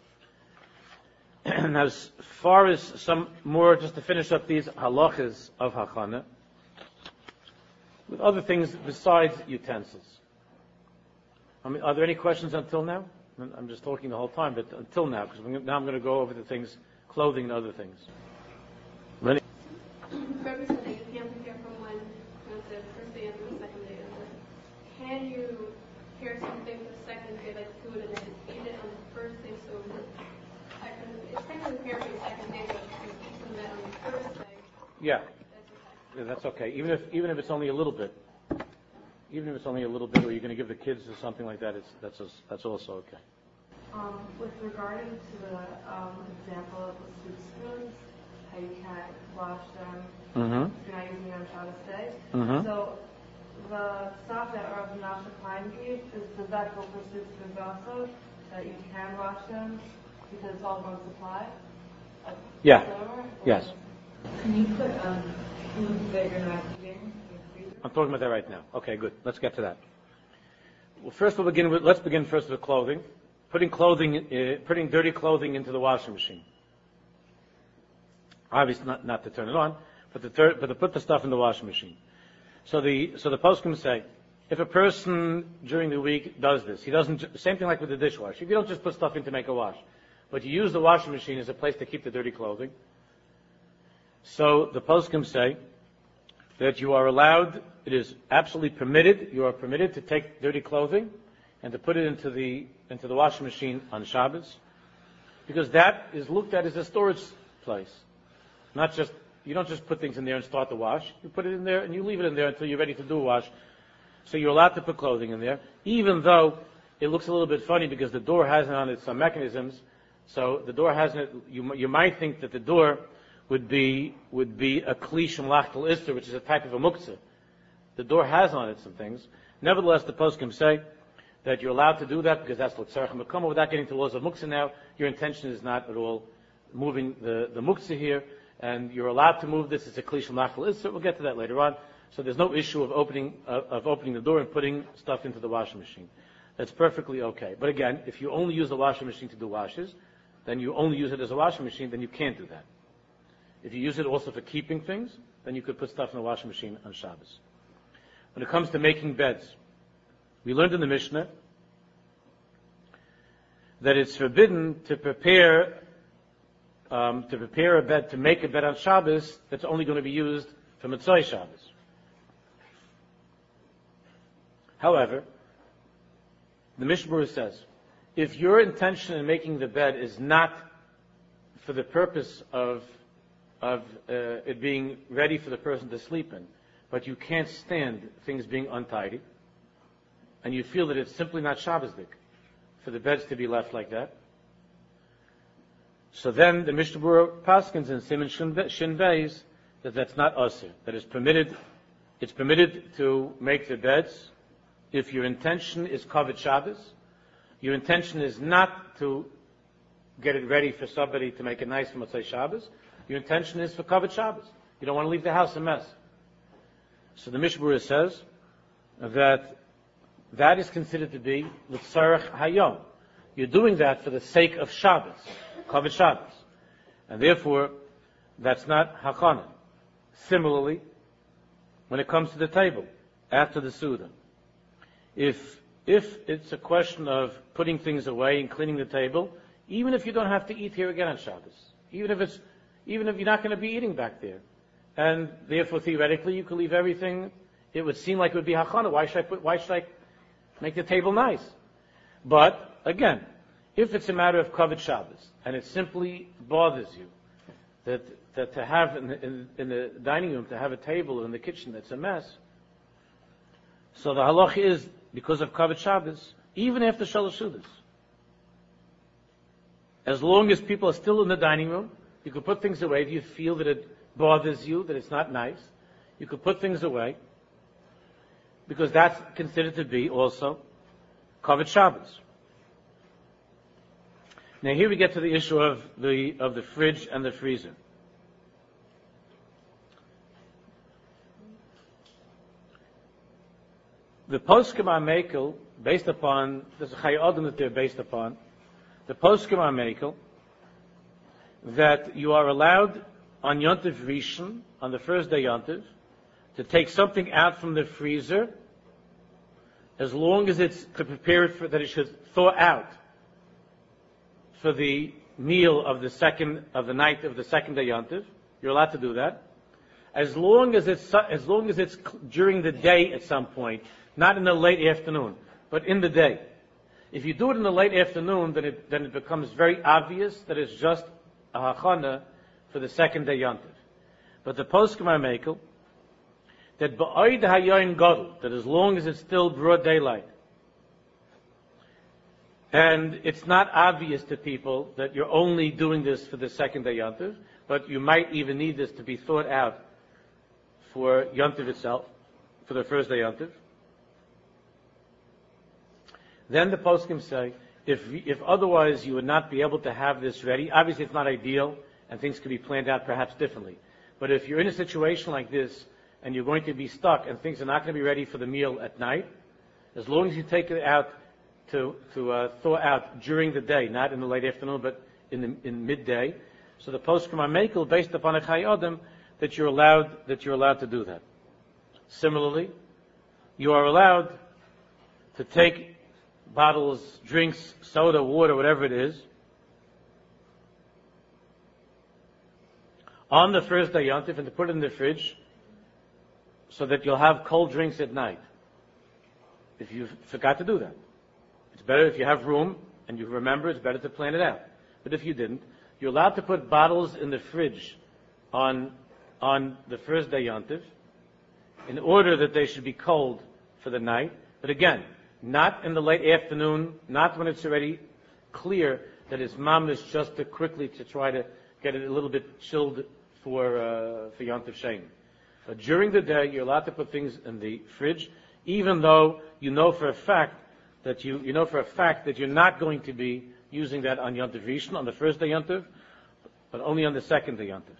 And as far as some more, just to finish up these halachas of hachana, with other things besides utensils. I mean, are there any questions until now? I'm just talking the whole time, but until now, because now I'm going to go over the things, clothing and other things. Ready? Purpose that you can't prepare from one, the first day and the second day. Can you prepare something for the second day, like food, and then eat it on the first day? So I can, it's technically prepared for the second day, but you can eat some of that on the first day. Yeah. Yeah, that's okay. Even if even if it's only a little bit, even if it's only a little bit, or you're going to give the kids or something like that, it's that's a, that's also okay. Um, with regarding to the um, example of the soup spoons, how you can't wash them Mm-hmm. if you're not using them on Shabbos day. Mm-hmm. So the stuff that Rav Menashe Klein gave, is does that go for soup spoons also? That you can wash them because it's all one supply? Of Yeah. silver, Yes. Can you put um, food that you're not eating in the freezer? I'm talking about that right now. Okay, good. Let's get to that. Well, first we'll begin with, let's begin first with clothing. Putting clothing, uh, putting dirty clothing into the washing machine. Obviously not, not to turn it on, but to, tur- but to put the stuff in the washing machine. So the, so the poskim say, if a person during the week does this, he doesn't, same thing like with the dishwasher. If you don't just put stuff in to make a wash, but you use the washing machine as a place to keep the dirty clothing. So the poskim say that you are allowed, it is absolutely permitted, you are permitted to take dirty clothing and to put it into the into the washing machine on Shabbos, because that is looked at as a storage place. Not just, you don't just put things in there and start the wash. You put it in there and you leave it in there until you're ready to do a wash. So you're allowed to put clothing in there, even though it looks a little bit funny because the door has on it some mechanisms. So the door has it, you, you might think that the door would be would be a kli shemlachtel ister, which is a type of a muktzah. The door has on it some things. Nevertheless, the poskim say that you're allowed to do that because that's what tzarech mekama. Without getting to laws of muktzah now, your intention is not at all moving the, the muktzah here, and you're allowed to move this as a kli shemlachtel ister. We'll get to that later on. So there's no issue of opening uh, of opening the door and putting stuff into the washing machine. That's perfectly okay. But again, if you only use the washing machine to do washes, then you only use it as a washing machine, then you can't do that. If you use it also for keeping things, then you could put stuff in the washing machine on Shabbos. When it comes to making beds, we learned in the Mishnah that it's forbidden to prepare um, to prepare a bed, to make a bed on Shabbos that's only going to be used for Motzei Shabbos. However, the Mishnah Berurah says, if your intention in making the bed is not for the purpose of of uh, it being ready for the person to sleep in, but you can't stand things being untidy, and you feel that it's simply not Shabbosdik for the beds to be left like that, so then the Mishnah Berurah paskins in Siman Shin Beis that that's not usher, that it's permitted, it's permitted to make the beds if your intention is Kavod Shabbos. Your intention is not to get it ready for somebody to make it nice for Motzei Shabbos. Your intention is for Kavod Shabbos. You don't want to leave the house a mess. So the Mishnah Berurah says that that is considered to be L'tzarech Hayom. You're doing that for the sake of Shabbos, Kavod Shabbos. And therefore, that's not Hachana. Similarly, when it comes to the table, after the Suda, if if it's a question of putting things away and cleaning the table, even if you don't have to eat here again on Shabbos, even if it's even if you're not going to be eating back there, and therefore theoretically you could leave everything, it would seem like it would be Hachana. Why should I put? Why should I make the table nice? But again, if it's a matter of Kavod Shabbos and it simply bothers you that that to have in the, in, in the dining room to have a table in the kitchen that's a mess, so the halach is because of Kavod Shabbos, even after Shalosh Sudas, as long as people are still in the dining room, you could put things away if you feel that it bothers you, that it's not nice. You could put things away because that's considered to be also Kavod Shabbos. Now here we get to the issue of the of the fridge and the freezer. The poskim are mekel, based upon, there's a Chayei Adam that they're based upon, the poskim are mekel, that you are allowed on Yontiv Rishon, on the first day Yontiv, to take something out from the freezer, as long as it's to prepare it for, that it should thaw out for the meal of the second, of the night of the second day Yontiv. You're allowed to do that. As long as it's, as long as it's during the day at some point, not in the late afternoon, but in the day. If you do it in the late afternoon, then it, then it becomes very obvious that it's just a hachana for the second day Yontiv. But the poskim are mekel that ba'oid hayoyin gadol, that as long as it's still broad daylight, and it's not obvious to people that you're only doing this for the second day Yontiv, but you might even need this to be thought out for Yontiv itself, for the first day Yontiv. Then the poskim say, if if otherwise you would not be able to have this ready, obviously it's not ideal, and things could be planned out perhaps differently. But if you're in a situation like this, and you're going to be stuck, and things are not going to be ready for the meal at night, as long as you take it out to to uh, thaw out during the day, not in the late afternoon, but in the in midday. So the poskim are mekel based upon a Chayei Adam that you're allowed that you're allowed to do that. Similarly, you are allowed to take bottles, drinks, soda, water, whatever it is, on the first day Yontif and to put it in the fridge so that you'll have cold drinks at night. If you forgot to do that. It's better if you have room and you remember, it's better to plan it out. But if you didn't, you're allowed to put bottles in the fridge on, on the first day Yontif in order that they should be cold for the night. But again, not in the late afternoon, not when it's already clear that it's mamish just to quickly to try to get it a little bit chilled for uh, for Yontif Shein. But during the day, you're allowed to put things in the fridge, even though you know for a fact that you you know for a fact that you're not going to be using that on Yontif Rishon, on the first day Yontif, but only on the second day Yontif.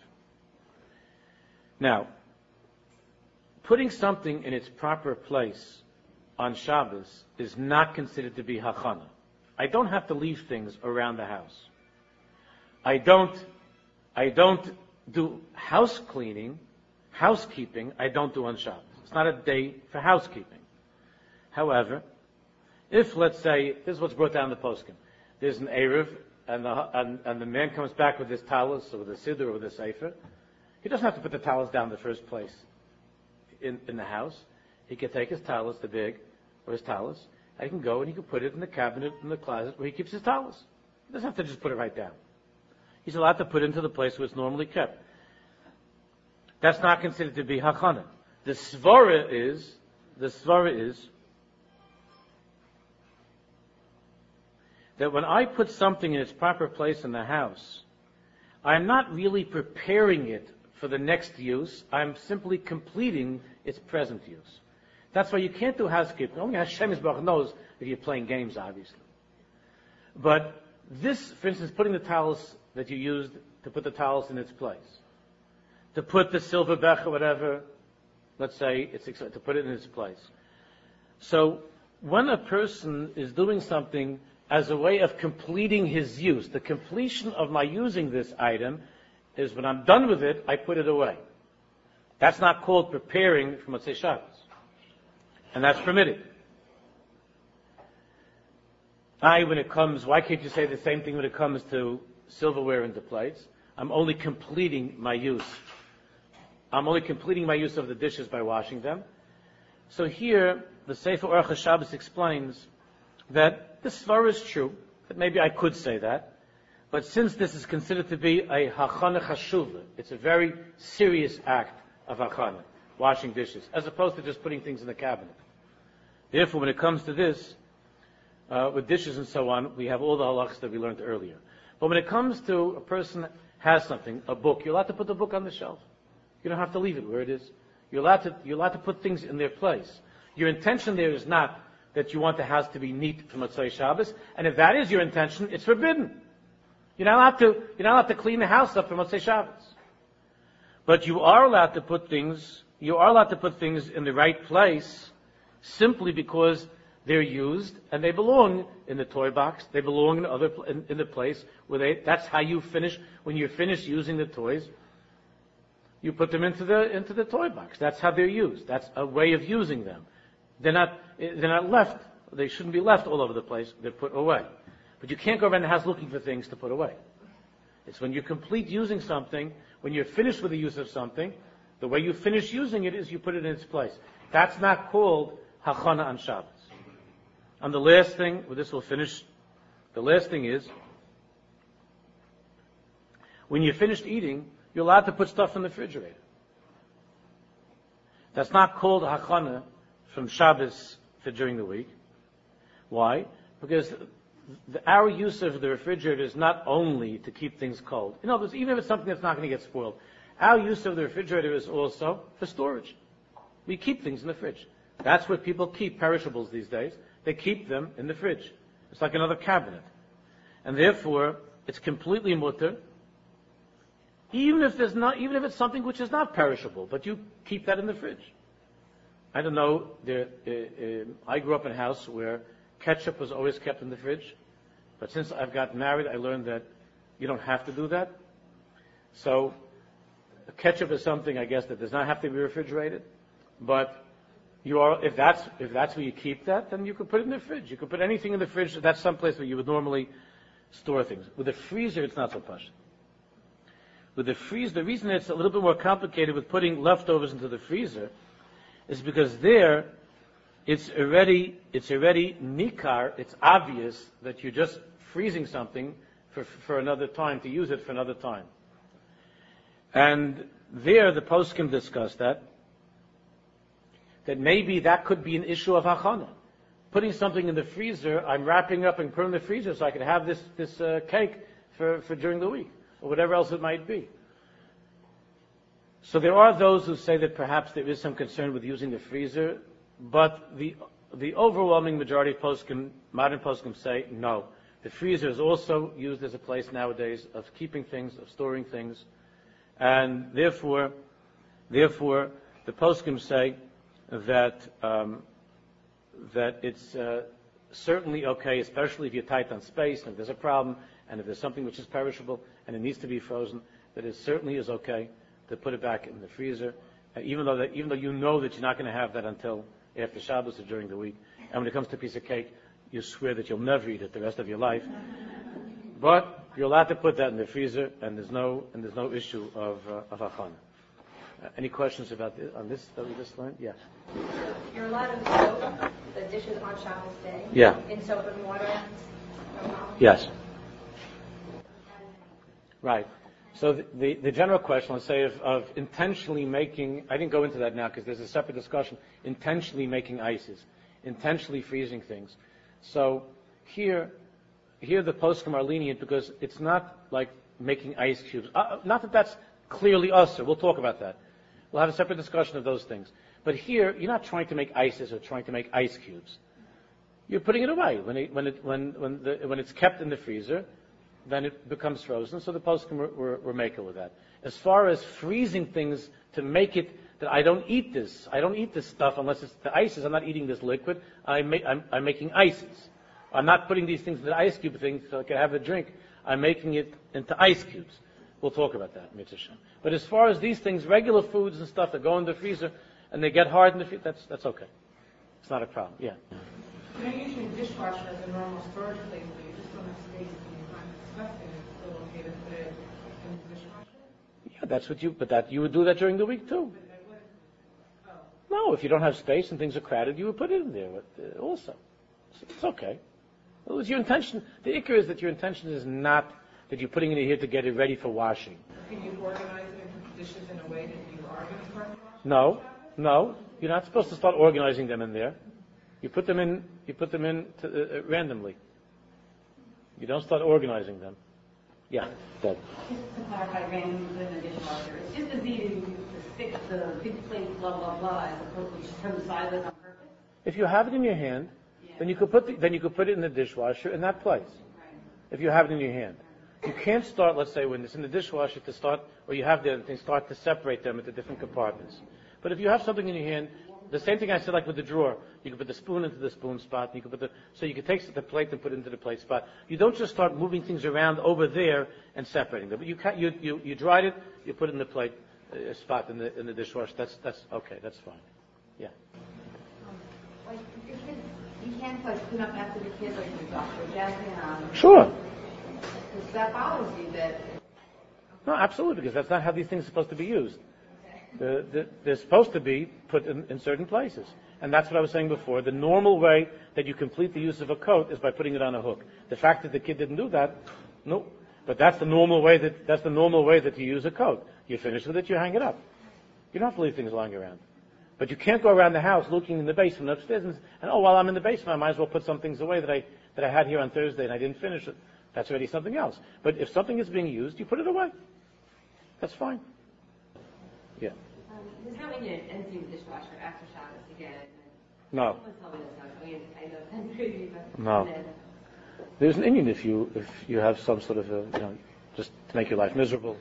Now, putting something in its proper place on Shabbos is not considered to be hachana. I don't have to leave things around the house. I don't, I don't do house cleaning, housekeeping, I don't do on Shabbos. It's not a day for housekeeping. However, if, let's say, this is what's brought down in the poskim, there's an Erev, and the, and, and the man comes back with his talis, or with a siddur, or with a sefer, he doesn't have to put the talis down in the first place in, in the house. He can take his talis, the big, or his talis, and he can go and he can put it in the cabinet in the closet where he keeps his towels. He doesn't have to just put it right down. He's allowed to put it into the place where it's normally kept. That's not considered to be hachana. The svara is, the svara is, that when I put something in its proper place in the house, I'm not really preparing it for the next use. I'm simply completing its present use. That's why you can't do housekeeping. Only Hashem Yisbarach knows if you're playing games, obviously. But this, for instance, putting the towels that you used to put the towels in its place, to put the silver bech or whatever, let's say, it's to put it in its place. So when a person is doing something as a way of completing his use, the completion of my using this item is when I'm done with it, I put it away. That's not called preparing for Motzei Shabbos. And that's permitted. I, when it comes, why can't you say the same thing when it comes to silverware and the plates? I'm only completing my use. I'm only completing my use of the dishes by washing them. So here, the Sefer Orach Shabbos explains that this svara is true, that maybe I could say that, but since this is considered to be a hachana chashuva, it's a very serious act of hachana, washing dishes, as opposed to just putting things in the cabinet. Therefore, when it comes to this, uh, with dishes and so on, we have all the halachas that we learned earlier. But when it comes to a person has something, a book, you're allowed to put the book on the shelf. You don't have to leave it where it is. You're allowed to, you're allowed to put things in their place. Your intention there is not that you want the house to be neat for Motzei Shabbos, and if that is your intention, it's forbidden. You're not allowed to, you're not allowed to clean the house up for Motzei Shabbos. But you are allowed to put things, you are allowed to put things in the right place simply because they're used and they belong in the toy box. They belong in other in, in the place where they. That's how you finish. When you're finished using the toys, you put them into the into the toy box. That's how they're used. That's a way of using them. They're not they're not left. They shouldn't be left all over the place. They're put away. But you can't go around the house looking for things to put away. It's when you complete using something, when you're finished with the use of something, the way you finish using it is you put it in its place. That's not called hachana on Shabbos. And the last thing, well, this will finish, the last thing is, when you're finished eating, you're allowed to put stuff in the refrigerator. That's not called hachana from Shabbos for during the week. Why? Because the, our use of the refrigerator is not only to keep things cold. In other words, even if it's something that's not going to get spoiled, our use of the refrigerator is also for storage. We keep things in the fridge. That's what people keep perishables these days. They keep them in the fridge. It's like another cabinet. And therefore, it's completely mutter, even if there's not, even if it's something which is not perishable, but you keep that in the fridge. I don't know, there, uh, uh, I grew up in a house where ketchup was always kept in the fridge, but since I've gotten married, I learned that you don't have to do that. So, ketchup is something, I guess, that does not have to be refrigerated, but you are, if that's, if that's where you keep that, then you could put it in the fridge. You could put anything in the fridge. That's someplace where you would normally store things. With a freezer, it's not so pashut. With the freezer, the reason it's a little bit more complicated with putting leftovers into the freezer is because there, it's already, it's already nikar, it's obvious that you're just freezing something for, for another time, to use it for another time. And there, the poskim discuss that, that maybe that could be an issue of hachana. Putting something in the freezer, I'm wrapping up and putting in the freezer so I can have this, this uh, cake for, for during the week, or whatever else it might be. So there are those who say that perhaps there is some concern with using the freezer, but the the overwhelming majority of poskim, modern poskim, say no. The freezer is also used as a place nowadays of keeping things, of storing things, and therefore, therefore, the poskim say that um, that it's uh, certainly okay, especially if you're tight on space, and if there's a problem, and if there's something which is perishable and it needs to be frozen, that it certainly is okay to put it back in the freezer, uh, even though that, even though you know that you're not going to have that until after Shabbos or during the week. And when it comes to a piece of cake, you swear that you'll never eat it the rest of your life. But you're allowed to put that in the freezer, and there's no and there's no issue of uh, of hachana. Uh, any questions about this, on this that we just learned? Yes. You're allowed to vote the dishes on Shabbos day? Yeah. In soap and water? Yes. Right. So the, the, the general question, let's say, of, of intentionally making, I didn't go into that now because there's a separate discussion, intentionally making ices, intentionally freezing things. So here, here the poskim are lenient because it's not like making ice cubes. Uh, not that that's clearly usher. We'll talk about that. We'll have a separate discussion of those things. But here, you're not trying to make ices or trying to make ice cubes. You're putting it away. When it, when it, when, when, the, when it's kept in the freezer, then it becomes frozen. So the poskim were, were, were making with that. As far as freezing things to make it that I don't eat this, I don't eat this stuff unless it's the ices. I'm not eating this liquid. I make, I'm, I'm making ices. I'm not putting these things in the ice cube thing so I can have a drink. I'm making it into ice cubes. We'll talk about that, Mitzvah Shem. But as far as these things, regular foods and stuff that go in the freezer and they get hard in the freezer, that's that's okay. It's not a problem. Yeah. You know, usually dishwasher is a normal storage place, but you just don't have space and you find it disgusting. It's still okay to put it in the dishwasher? Yeah, that's what you. But that you would do that during the week too. But I wouldn't. Oh. No, if you don't have space and things are crowded, you would put it in there uh, also. It's okay. It was your intention. The ikar is that your intention is not that you're putting it in here to get it ready for washing. Can you organize it and put the dishes in a way that you are going to start washing? No, no. You're not supposed to start organizing them in there. You put them in. You put them in to, uh, randomly. You don't start organizing them. Yeah, Deb. Just to clarify, randomly in the dishwasher, it's just as easy to stick the big plate, blah blah blah, as opposed to just turn the sideways on purpose. If you have it in your hand, Yeah. then you could put the, then you could put it in the dishwasher in that place. Right. If you have it in your hand, you can't start. Let's say when it's in the dishwasher to start, or you have the other things, start to separate them into different compartments. But if you have something in your hand, the same thing I said like with the drawer, you can put the spoon into the spoon spot, and you can put the so you can take the plate and put it into the plate spot. You don't just start moving things around over there and separating them. But you can, you you you dried it, you put it in the plate uh, spot in the in the dishwasher. That's that's okay. That's fine. Yeah. Like, your kids, you can't like clean up after the kids, like your doctor jacket on. Sure. Because that bothers you that. No, absolutely, because that's not how these things are supposed to be used. The, the, they're supposed to be put in, in certain places. And that's what I was saying before. The normal way that you complete the use of a coat is by putting it on a hook. The fact that the kid didn't do that, no. But that's the normal way that, that's the normal way that you use a coat. You finish with it, you hang it up. You don't have to leave things lying around. But you can't go around the house looking in the basement upstairs and, and oh, while I'm in the basement, I might as well put some things away that I, that I had here on Thursday and I didn't finish it. That's already something else. But if something is being used, you put it away. That's fine. Yeah. Um, there's no Indian empty the dishwasher after Shabbos to get it. No. Someone tell me this. I mean, I know that's crazy, but No. then, There's an Indian if you if you have some sort of a, you know, just to make your life miserable.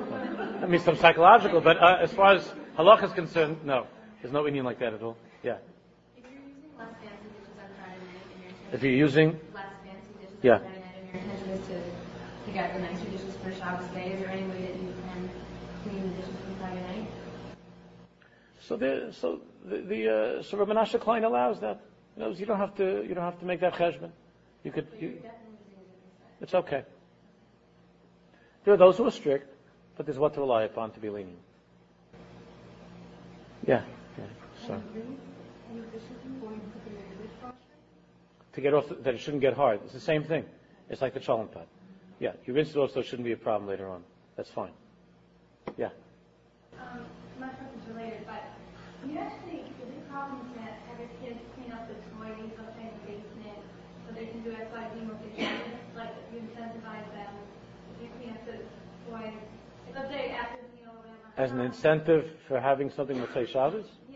I mean, some psychological, but uh, as far as halacha is concerned, no. There's no Indian like that at all. Yeah. If you're using less fancy dishes on Friday night and your intention If you're using, less fancy dishes Yeah. on Friday night and your intention is to pick out the nicer dishes for Shabbos day, is there any way that you can clean the dishes from Friday night? so the so the, the uh, so Rabbi Menashe Klein allows that. You know, you don't have to you don't have to make that cheshbon. You could. You, it's okay. There are those who are strict, but there's what to rely upon to be lenient. Yeah. Yeah. So. To get off, the, that it shouldn't get hard. It's the same thing. It's like the cholent pot. Yeah, you rinse it off so it shouldn't be a problem later on. That's fine. Yeah. Um, my question's related, but you actually, is it common to have your kids clean up the toys, let's say in the basement, so they can do X Y Z more efficiently? Like, if you incentivize them, if you clean up the toys, let's say after the meal or whatever. As an incentive for having something with say Shabbos? Yeah.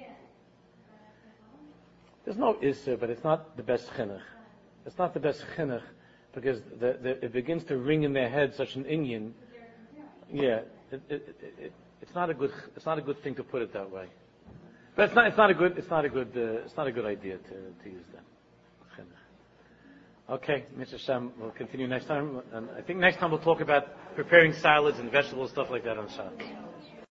There's no issur, but it's not the best chinuch. It's not the best chinuch because the, the, it begins to ring in their head such an inyan. Yeah, it, it, it, it, it's not a good. It's not a good thing to put it that way. But it's not. It's not a good. It's not a good. Uh, it's not a good idea to, to use them. Chinuch. Okay, Mister Shem, we'll continue next time, and I think next time we'll talk about preparing salads and vegetables, stuff like that on Shabbos.